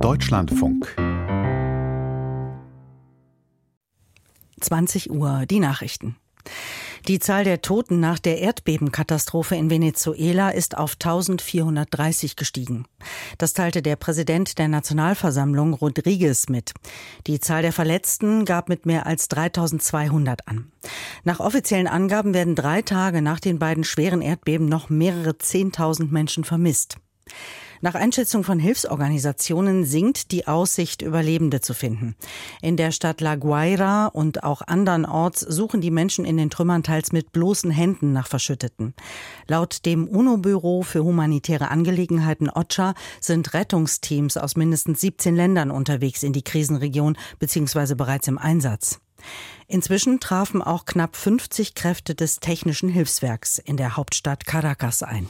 Deutschlandfunk. 20 Uhr, die Nachrichten. Die Zahl der Toten nach der Erdbebenkatastrophe in Venezuela ist auf 1430 gestiegen. Das teilte der Präsident der Nationalversammlung Rodríguez mit. Die Zahl der Verletzten gab mit mehr als 3200 an. Nach offiziellen Angaben werden 3 Tage nach den beiden schweren Erdbeben noch mehrere 10.000 Menschen vermisst. Nach Einschätzung von Hilfsorganisationen sinkt die Aussicht, Überlebende zu finden. In der Stadt La Guaira und auch andernorts suchen die Menschen in den Trümmern teils mit bloßen Händen nach Verschütteten. Laut dem UNO-Büro für humanitäre Angelegenheiten OCHA sind Rettungsteams aus mindestens 17 Ländern unterwegs in die Krisenregion bzw. bereits im Einsatz. Inzwischen trafen auch knapp 50 Kräfte des Technischen Hilfswerks in der Hauptstadt Caracas ein.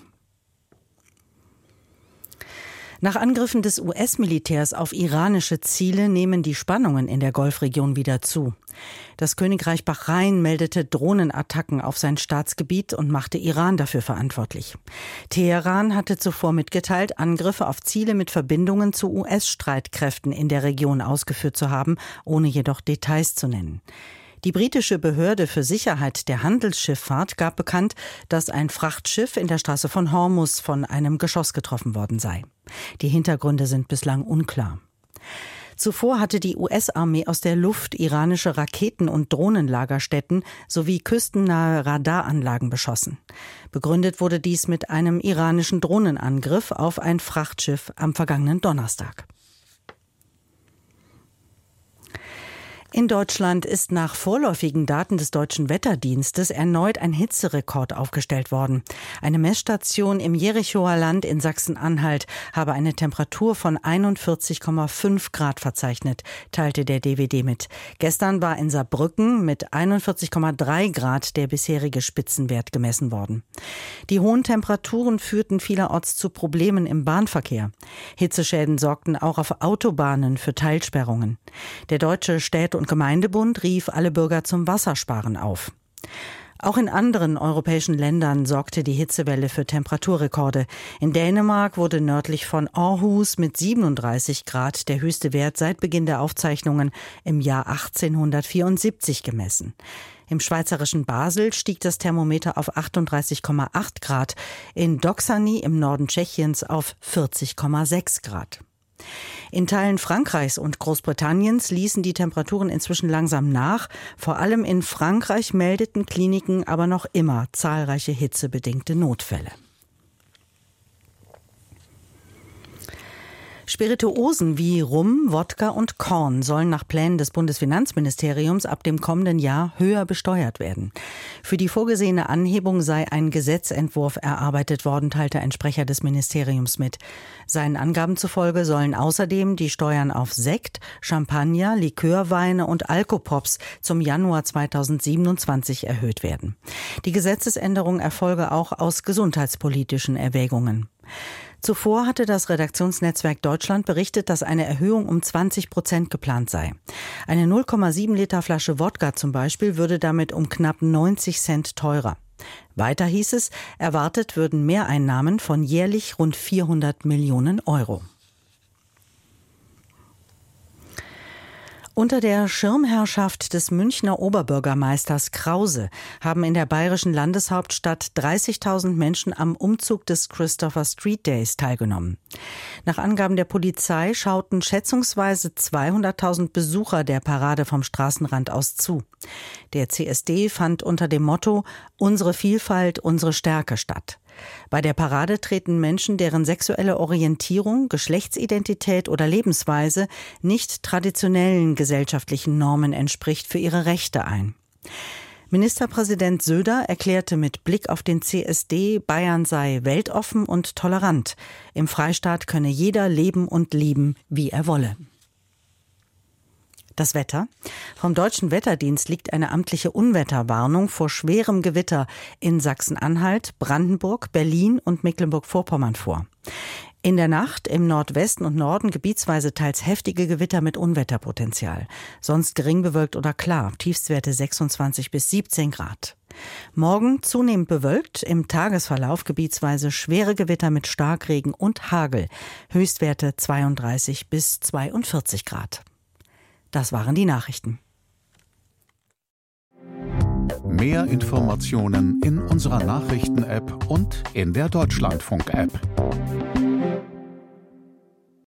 Nach Angriffen des US-Militärs auf iranische Ziele nehmen die Spannungen in der Golfregion wieder zu. Das Königreich Bahrain meldete Drohnenattacken auf sein Staatsgebiet und machte Iran dafür verantwortlich. Teheran hatte zuvor mitgeteilt, Angriffe auf Ziele mit Verbindungen zu US-Streitkräften in der Region ausgeführt zu haben, ohne jedoch Details zu nennen. Die britische Behörde für Sicherheit der Handelsschifffahrt gab bekannt, dass ein Frachtschiff in der Straße von Hormuz von einem Geschoss getroffen worden sei. Die Hintergründe sind bislang unklar. Zuvor hatte die US-Armee aus der Luft iranische Raketen- und Drohnenlagerstätten sowie küstennahe Radaranlagen beschossen. Begründet wurde dies mit einem iranischen Drohnenangriff auf ein Frachtschiff am vergangenen Donnerstag. In Deutschland ist nach vorläufigen Daten des Deutschen Wetterdienstes erneut ein Hitzerekord aufgestellt worden. Eine Messstation im Jerichoer Land in Sachsen-Anhalt habe eine Temperatur von 41,5 Grad verzeichnet, teilte der DWD mit. Gestern war in Saarbrücken mit 41,3 Grad der bisherige Spitzenwert gemessen worden. Die hohen Temperaturen führten vielerorts zu Problemen im Bahnverkehr. Hitzeschäden sorgten auch auf Autobahnen für Teilsperrungen. Der Deutsche Städte- und Gemeindebund rief alle Bürger zum Wassersparen auf. Auch in anderen europäischen Ländern sorgte die Hitzewelle für Temperaturrekorde. In Dänemark wurde nördlich von Aarhus mit 37 Grad der höchste Wert seit Beginn der Aufzeichnungen im Jahr 1874 gemessen. Im schweizerischen Basel stieg das Thermometer auf 38,8 Grad, in Doksany im Norden Tschechiens auf 40,6 Grad. In Teilen Frankreichs und Großbritanniens ließen die Temperaturen inzwischen langsam nach. Vor allem in Frankreich meldeten Kliniken aber noch immer zahlreiche hitzebedingte Notfälle. Spirituosen wie Rum, Wodka und Korn sollen nach Plänen des Bundesfinanzministeriums ab dem kommenden Jahr höher besteuert werden. Für die vorgesehene Anhebung sei ein Gesetzentwurf erarbeitet worden, teilte ein Sprecher des Ministeriums mit. Seinen Angaben zufolge sollen außerdem die Steuern auf Sekt, Champagner, Likörweine und Alkopops zum Januar 2027 erhöht werden. Die Gesetzesänderung erfolge auch aus gesundheitspolitischen Erwägungen. Zuvor hatte das Redaktionsnetzwerk Deutschland berichtet, dass eine Erhöhung um 20% geplant sei. Eine 0,7 Liter Flasche Wodka zum Beispiel würde damit um knapp 90 Cent teurer. Weiter hieß es, erwartet würden Mehreinnahmen von jährlich rund 400 Millionen Euro. Unter der Schirmherrschaft des Münchner Oberbürgermeisters Krause haben in der bayerischen Landeshauptstadt 30.000 Menschen am Umzug des Christopher Street Days teilgenommen. Nach Angaben der Polizei schauten schätzungsweise 200.000 Besucher der Parade vom Straßenrand aus zu. Der CSD fand unter dem Motto »Unsere Vielfalt, unsere Stärke« statt. Bei der Parade treten Menschen, deren sexuelle Orientierung, Geschlechtsidentität oder Lebensweise nicht traditionellen gesellschaftlichen Normen entspricht, für ihre Rechte ein. Ministerpräsident Söder erklärte mit Blick auf den CSD, Bayern sei weltoffen und tolerant. Im Freistaat könne jeder leben und lieben, wie er wolle. Das Wetter. Vom Deutschen Wetterdienst liegt eine amtliche Unwetterwarnung vor schwerem Gewitter in Sachsen-Anhalt, Brandenburg, Berlin und Mecklenburg-Vorpommern vor. In der Nacht im Nordwesten und Norden gebietsweise teils heftige Gewitter mit Unwetterpotenzial. Sonst gering bewölkt oder klar, Tiefstwerte 26 bis 17 Grad. Morgen zunehmend bewölkt, im Tagesverlauf gebietsweise schwere Gewitter mit Starkregen und Hagel. Höchstwerte 32 bis 42 Grad. Das waren die Nachrichten. Mehr Informationen in unserer Nachrichten-App und in der Deutschlandfunk-App.